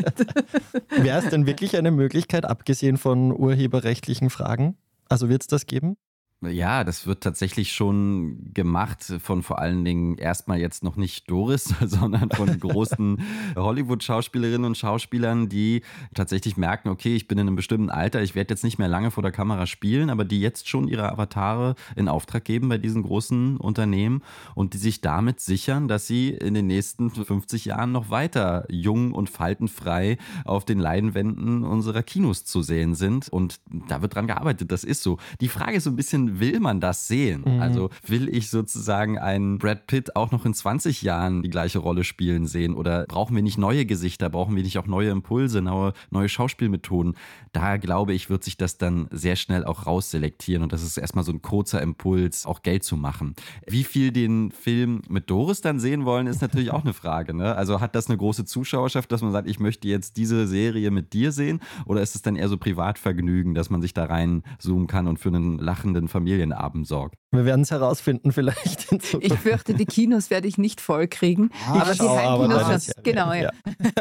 Wäre es denn wirklich eine Möglichkeit, abgesehen von urheberrechtlichen Fragen? Also wird es das geben? Ja, das wird tatsächlich schon gemacht von vor allen Dingen erstmal jetzt noch nicht Doris, sondern von großen Hollywood-Schauspielerinnen und Schauspielern, die tatsächlich merken, okay, ich bin in einem bestimmten Alter, ich werde jetzt nicht mehr lange vor der Kamera spielen, aber die jetzt schon ihre Avatare in Auftrag geben bei diesen großen Unternehmen und die sich damit sichern, dass sie in den nächsten fünfzig Jahren noch weiter jung und faltenfrei auf den Leinwänden unserer Kinos zu sehen sind. Und da wird dran gearbeitet, das ist so. Die Frage ist so ein bisschen, wann will man das sehen? Mhm. Also will ich sozusagen einen Brad Pitt auch noch in zwanzig Jahren die gleiche Rolle spielen sehen? Oder brauchen wir nicht neue Gesichter? Brauchen wir nicht auch neue Impulse, neue, neue Schauspielmethoden? Da glaube ich, wird sich das dann sehr schnell auch rausselektieren. Und das ist erstmal so ein kurzer Impuls, auch Geld zu machen. Wie viel den Film mit Doris dann sehen wollen, ist natürlich auch eine Frage. Ne? Also hat das eine große Zuschauerschaft, dass man sagt, ich möchte jetzt diese Serie mit dir sehen? Oder ist es dann eher so Privatvergnügen, dass man sich da reinzoomen kann und für einen lachenden Familienabend sorgt? Wir werden es herausfinden vielleicht. In Ich fürchte, die Kinos werde ich nicht voll kriegen. Ah, aber die schau, aber Heimkinos deine schon. Serie. Genau, ja.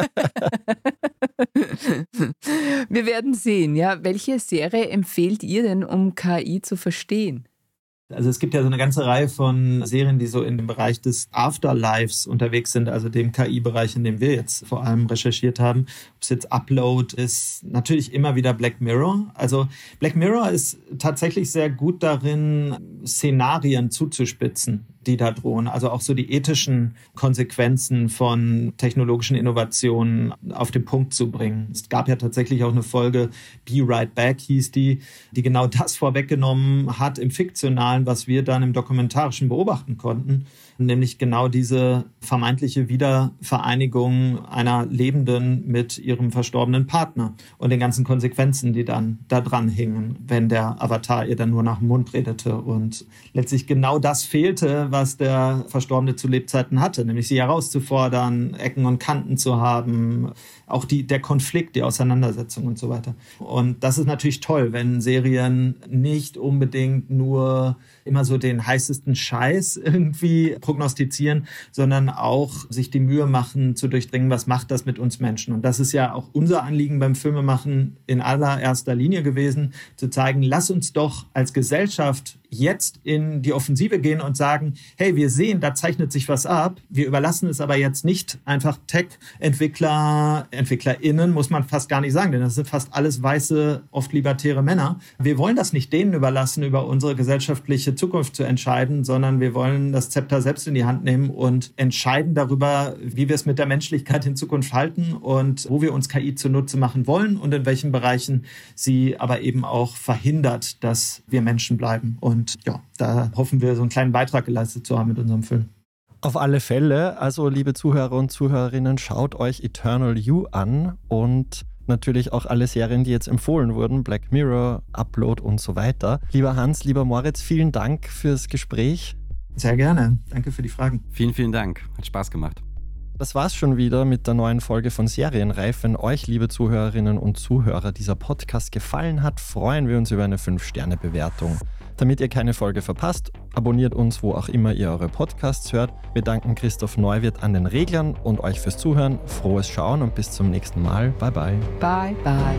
Ja. Wir werden sehen, ja. Welche Serie empfehlt ihr denn, um K I zu verstehen? Also es gibt ja so eine ganze Reihe von Serien, die so in dem Bereich des Afterlives unterwegs sind, also dem K I-Bereich, in dem wir jetzt vor allem recherchiert haben. Ob es jetzt Upload ist, natürlich immer wieder Black Mirror. Also Black Mirror ist tatsächlich sehr gut darin, Szenarien zuzuspitzen, die da drohen. Also auch so die ethischen Konsequenzen von technologischen Innovationen auf den Punkt zu bringen. Es gab ja tatsächlich auch eine Folge, Be Right Back hieß die, die genau das vorweggenommen hat im Fiktionalen, was wir dann im Dokumentarischen beobachten konnten. Nämlich genau diese vermeintliche Wiedervereinigung einer Lebenden mit ihrem verstorbenen Partner und den ganzen Konsequenzen, die dann da dran hingen, wenn der Avatar ihr dann nur nach dem Mund redete. Und letztlich genau das fehlte, was der Verstorbene zu Lebzeiten hatte, nämlich sie herauszufordern, Ecken und Kanten zu haben, auch die, der Konflikt, die Auseinandersetzung und so weiter. Und das ist natürlich toll, wenn Serien nicht unbedingt nur immer so den heißesten Scheiß irgendwie prognostizieren, sondern auch sich die Mühe machen, zu durchdringen, was macht das mit uns Menschen. Und das ist ja auch unser Anliegen beim Filmemachen in allererster Linie gewesen, zu zeigen, lass uns doch als Gesellschaft jetzt in die Offensive gehen und sagen, hey, wir sehen, da zeichnet sich was ab. Wir überlassen es aber jetzt nicht einfach Tech-Entwickler, EntwicklerInnen, muss man fast gar nicht sagen, denn das sind fast alles weiße, oft libertäre Männer. Wir wollen das nicht denen überlassen, über unsere gesellschaftliche Zukunft zu entscheiden, sondern wir wollen das Zepter selbst in die Hand nehmen und entscheiden darüber, wie wir es mit der Menschlichkeit in Zukunft halten und wo wir uns K I zunutze machen wollen und in welchen Bereichen sie aber eben auch verhindert, dass wir Menschen bleiben. Und Und ja, da hoffen wir, so einen kleinen Beitrag geleistet zu haben mit unserem Film. Auf alle Fälle, also liebe Zuhörer und Zuhörerinnen, schaut euch Eternal You an und natürlich auch alle Serien, die jetzt empfohlen wurden, Black Mirror, Upload und so weiter. Lieber Hans, lieber Moritz, vielen Dank fürs Gespräch. Sehr gerne. Danke für die Fragen. Vielen, vielen Dank. Hat Spaß gemacht. Das war's schon wieder mit der neuen Folge von Serienreif. Wenn euch, liebe Zuhörerinnen und Zuhörer, dieser Podcast gefallen hat, freuen wir uns über eine fünf Sterne Bewertung. Damit ihr keine Folge verpasst, abonniert uns, wo auch immer ihr eure Podcasts hört. Wir danken Christoph Neuwirth an den Reglern und euch fürs Zuhören. Frohes Schauen und bis zum nächsten Mal. Bye, bye. Bye, bye.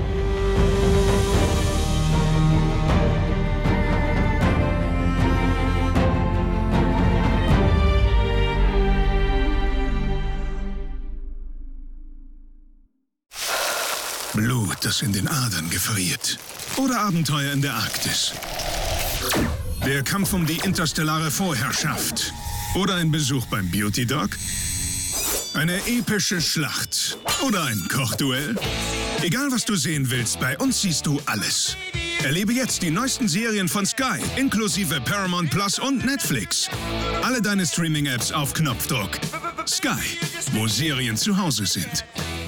Blut, das in den Adern gefriert. Oder Abenteuer in der Arktis. Der Kampf um die interstellare Vorherrschaft. Oder ein Besuch beim Beauty Dog. Eine epische Schlacht. Oder ein Kochduell. Egal, was du sehen willst, bei uns siehst du alles. Erlebe jetzt die neuesten Serien von Sky, inklusive Paramount Plus und Netflix. Alle deine Streaming-Apps auf Knopfdruck. Sky, wo Serien zu Hause sind.